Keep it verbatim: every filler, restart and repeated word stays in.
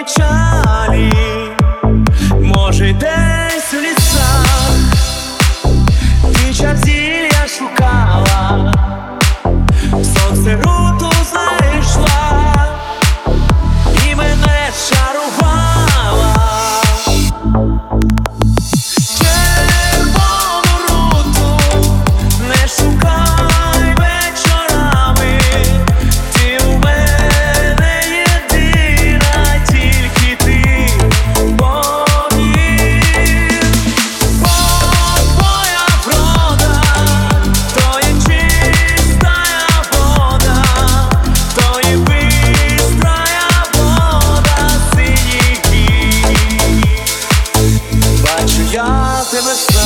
печалі, може, десь у лісах ти чар зілля шукала, сонце руту знайшла і мене чарувала. Червону руту не шукай вечорами, ти у мене єдина, тільки ти повір. Бо твоя врода то є чистая вода, то є бистрая вода синіх гір. Бачу я тебе.